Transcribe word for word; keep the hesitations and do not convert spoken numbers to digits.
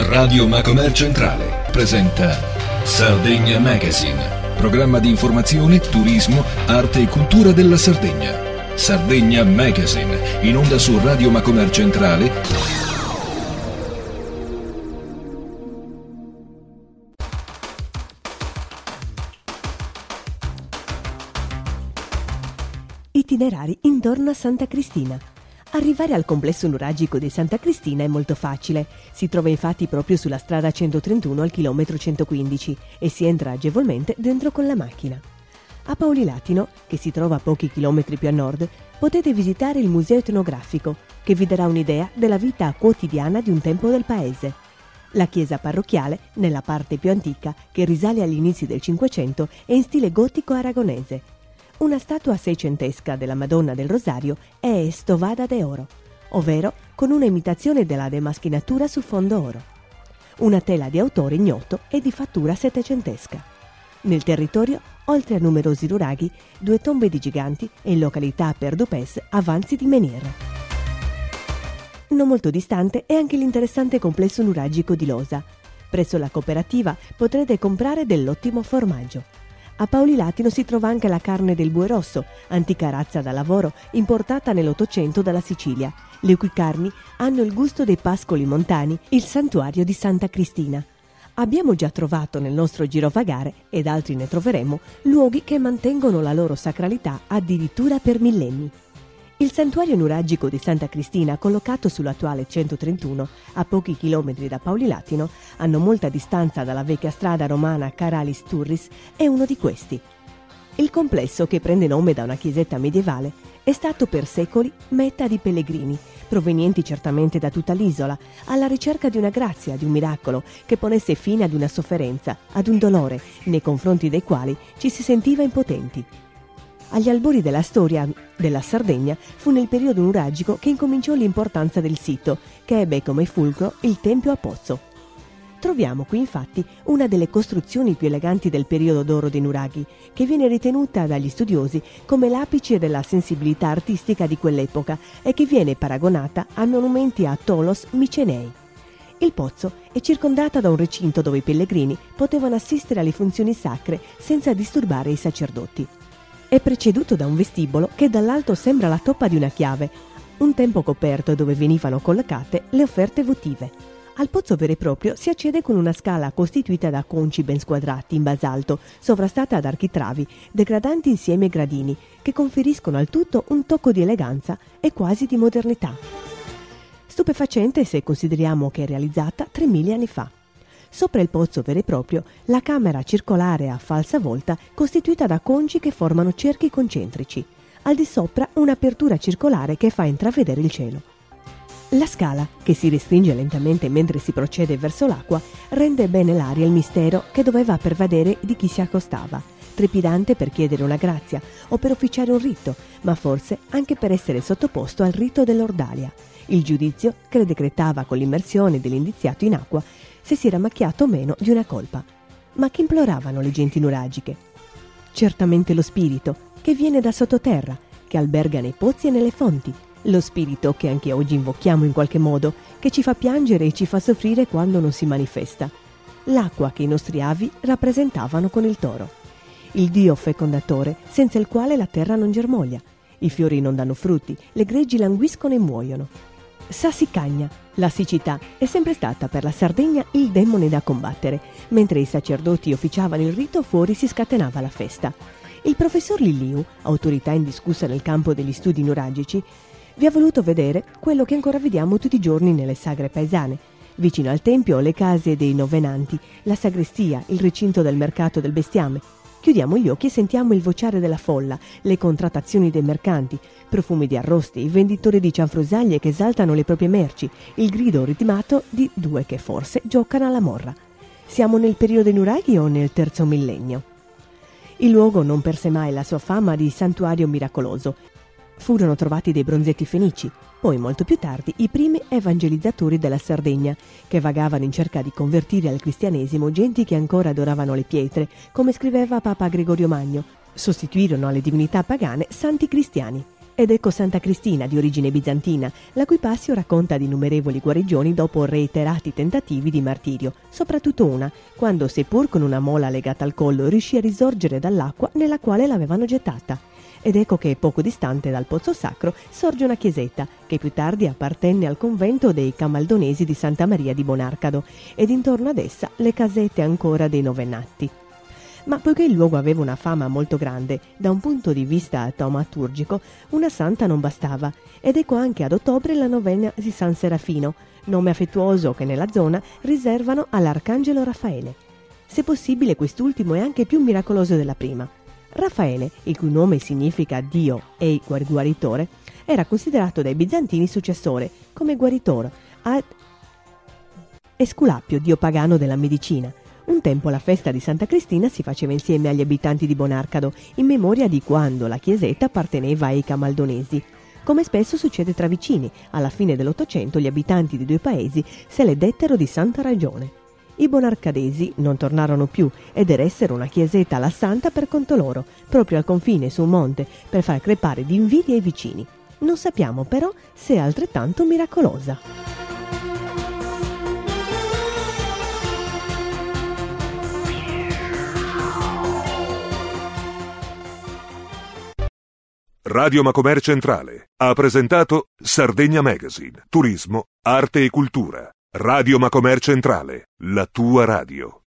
Radio Macomer Centrale presenta Sardegna Magazine, programma di informazione, turismo, arte e cultura della Sardegna. Sardegna Magazine, in onda su Radio Macomer Centrale. Itinerari intorno a Santa Cristina. Arrivare al complesso nuragico di Santa Cristina è molto facile. Si trova infatti proprio sulla strada centotrentuno al chilometro centoquindici e si entra agevolmente dentro con la macchina. A Paulilatino, che si trova a pochi chilometri più a nord, potete visitare il museo etnografico, che vi darà un'idea della vita quotidiana di un tempo del paese. La chiesa parrocchiale, nella parte più antica, che risale agli inizi del Cinquecento, è in stile gotico aragonese. Una statua seicentesca della Madonna del Rosario è estovada de oro, ovvero con una imitazione della demaschinatura su fondo oro. Una tela di autore ignoto e di fattura settecentesca. Nel territorio, oltre a numerosi nuraghi, due tombe di giganti e in località Perdupes avanzi di meniere. Non molto distante è anche l'interessante complesso nuragico di Losa. Presso la cooperativa potrete comprare dell'ottimo formaggio. A Paulilatino si trova anche la carne del bue rosso, antica razza da lavoro importata nell'Ottocento dalla Sicilia, le cui carni hanno il gusto dei pascoli montani, il santuario di Santa Cristina. Abbiamo già trovato nel nostro girovagare, ed altri ne troveremo, luoghi che mantengono la loro sacralità addirittura per millenni. Il santuario nuragico di Santa Cristina, collocato sull'attuale centotrentuno, a pochi chilometri da Paulilatino, a non molta distanza dalla vecchia strada romana Caralis Turris, è uno di questi. Il complesso, che prende nome da una chiesetta medievale, è stato per secoli meta di pellegrini, provenienti certamente da tutta l'isola, alla ricerca di una grazia, di un miracolo, che ponesse fine ad una sofferenza, ad un dolore, nei confronti dei quali ci si sentiva impotenti. Agli albori della storia della Sardegna fu nel periodo nuragico che incominciò l'importanza del sito, che ebbe come fulcro il Tempio a Pozzo. Troviamo qui infatti una delle costruzioni più eleganti del periodo d'oro dei nuraghi, che viene ritenuta dagli studiosi come l'apice della sensibilità artistica di quell'epoca e che viene paragonata a monumenti a Tolos Micenei. Il pozzo è circondata da un recinto dove i pellegrini potevano assistere alle funzioni sacre senza disturbare i sacerdoti. È preceduto da un vestibolo che dall'alto sembra la toppa di una chiave, un tempo coperto dove venivano collocate le offerte votive. Al pozzo vero e proprio si accede con una scala costituita da conci ben squadrati in basalto, sovrastata da architravi, degradanti insieme ai gradini, che conferiscono al tutto un tocco di eleganza e quasi di modernità. Stupefacente se consideriamo che è realizzata tremila anni fa. Sopra il pozzo vero e proprio, la camera circolare a falsa volta costituita da conci che formano cerchi concentrici. Al di sopra un'apertura circolare che fa intravedere il cielo. La scala, che si restringe lentamente mentre si procede verso l'acqua, rende bene l'aria il mistero che doveva pervadere di chi si accostava, trepidante per chiedere una grazia o per officiare un rito, ma forse anche per essere sottoposto al rito dell'ordalia, il giudizio che decretava con l'immersione dell'indiziato in acqua se si era macchiato o meno di una colpa. Ma che imploravano le genti nuragiche? Certamente lo spirito, che viene da sottoterra, che alberga nei pozzi e nelle fonti, lo spirito che anche oggi invochiamo in qualche modo, che ci fa piangere e ci fa soffrire quando non si manifesta. L'acqua che i nostri avi rappresentavano con il toro. Il dio fecondatore, senza il quale la terra non germoglia. I fiori non danno frutti, le greggi languiscono e muoiono. Sassicagna, la siccità, è sempre stata per la Sardegna il demone da combattere. Mentre i sacerdoti officiavano il rito, fuori si scatenava la festa. Il professor Lilliu, autorità indiscussa nel campo degli studi nuragici, vi ha voluto vedere quello che ancora vediamo tutti i giorni nelle sagre paesane. Vicino al tempio le case dei novenanti, la sagrestia, il recinto del mercato del bestiame. Chiudiamo gli occhi e sentiamo il vociare della folla, le contrattazioni dei mercanti, profumi di arrosti, i venditori di cianfrusaglie che esaltano le proprie merci, il grido ritmato di due che forse giocano alla morra. Siamo nel periodo dei nuraghi o nel terzo millennio? Il luogo non perse mai la sua fama di santuario miracoloso. Furono trovati dei bronzetti fenici, poi molto più tardi i primi evangelizzatori della Sardegna, che vagavano in cerca di convertire al cristianesimo genti che ancora adoravano le pietre, come scriveva Papa Gregorio Magno, sostituirono alle divinità pagane santi cristiani. Ed ecco Santa Cristina, di origine bizantina, la cui passio racconta di innumerevoli guarigioni dopo reiterati tentativi di martirio, soprattutto una, quando, seppur con una mola legata al collo, riuscì a risorgere dall'acqua nella quale l'avevano gettata. Ed ecco che poco distante dal Pozzo Sacro sorge una chiesetta, che più tardi appartenne al convento dei Camaldonesi di Santa Maria di Bonarcado, ed intorno ad essa le casette ancora dei Novennati. Ma poiché il luogo aveva una fama molto grande, da un punto di vista taumaturgico, una santa non bastava, ed ecco anche ad ottobre la novena di San Serafino, nome affettuoso che nella zona riservano all'Arcangelo Raffaele. Se possibile, quest'ultimo è anche più miracoloso della prima. Raffaele, il cui nome significa Dio e guaritore, era considerato dai bizantini successore, come guaritore, ad Esculapio, dio pagano della medicina. Un tempo la festa di Santa Cristina si faceva insieme agli abitanti di Bonarcado, in memoria di quando la chiesetta apparteneva ai Camaldonesi. Come spesso succede tra vicini, alla fine dell'Ottocento gli abitanti dei due paesi se le dettero di santa ragione. I bonarcadesi non tornarono più ed eressero una chiesetta alla santa per conto loro, proprio al confine su un monte, per far crepare di invidia i vicini. Non sappiamo però se è altrettanto miracolosa. Radio Macomer Centrale ha presentato Sardegna Magazine, turismo, arte e cultura. Radio Macomer Centrale, la tua radio.